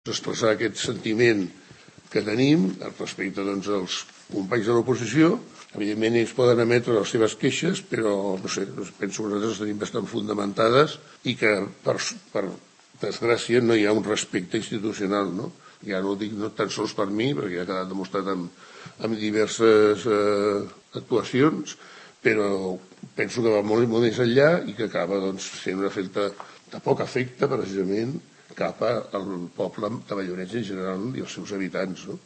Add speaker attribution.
Speaker 1: expressar aquest sentiment que tenim respecte als companys de l'oposició. Evidentment ells poden emetre les seves queixes, però no sé, penso que nosaltres les tenim bastant fundamentades i que per desgràcia no hi ha un respecte institucional, no? Ja no ho dic no tan sols per mi, perquè ja ha quedat demostrat amb diverses actuacions, però penso que va molt més enllà i que acaba sent un efecte de poc afecte precisament cap al poble de Valldoreix en general i els seus habitants, no?